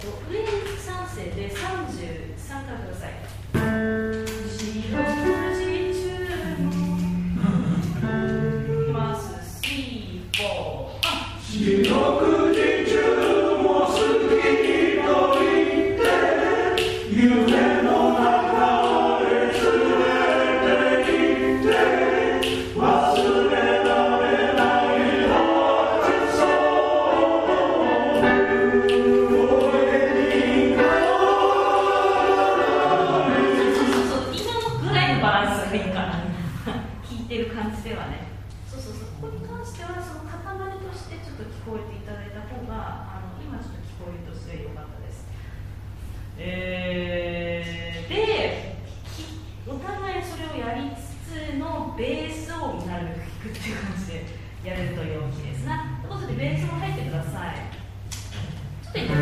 上に3声で33からください。四六時中もいきます。3、4、四六時中も好きと言って夢の中へ連れて行って忘れられないはずそう今のぐらいのバランスがいいかな聞いてる感じではね。そうここに関してはその塊としてちょっと聞こえていただいた方が今ちょっと聞こえるとすごい良かったです。でお互いそれをやりつつのベースをなるべく聞くっていう感じでやれると良いですな。ということでベースを入ってください。ちょっと